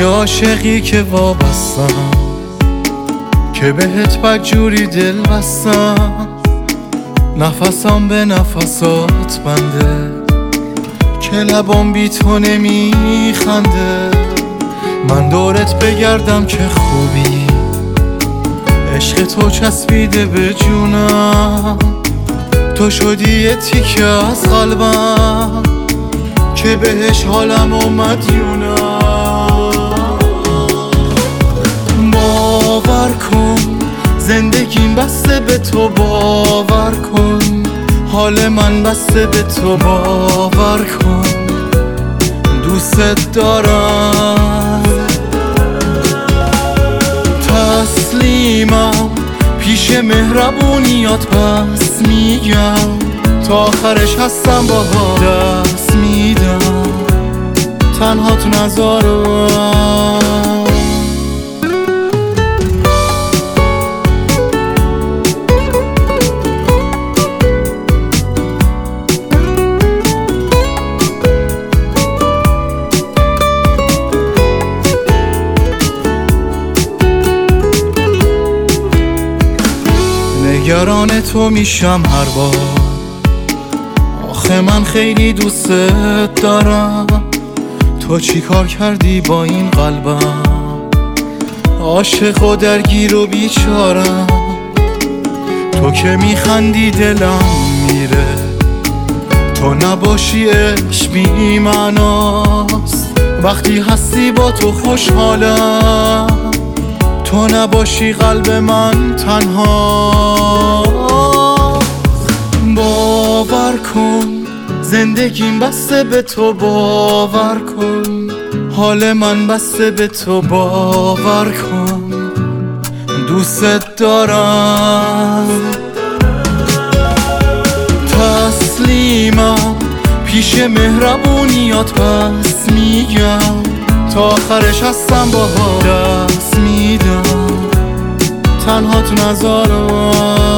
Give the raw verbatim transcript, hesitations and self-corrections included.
عاشقی که وابستم، که بهت بدجوری دل بستم. نفسم به نفسات بنده، که لبام بی تو نمیخنده. من دورت بگردم که خوبی، عشق تو چسبیده به جونم. تو شدی یه تیکه از قلبم، که بهش حالم و مدیونم. باور کن زندگیم بسته به تو، باور کن حال من بسته به تو، باور کن دوست دارم. تسلیمم پیش مهربونیات، پس میگم تا آخرش هستم باها، دست میدم تنها تو نذارم. نگران تو میشم هر بار، آخه من خیلی دوست دارم. تو چی کار کردی با این قلبم، عاشق و درگیر و بیچارم. تو که میخندی دلم میره، تو نباشی عشق بی معناست. وقتی هستی با تو خوشحالم، تو نباشی قلب من تنها. باور کن زندگیم بسته به تو، باور کن حال من بسته به تو، باور کن دوست دارم. تسلیمم پیش مهربونیات، پس میگم تا آخرش هستم باها، دست میدم تنها تو نذارم.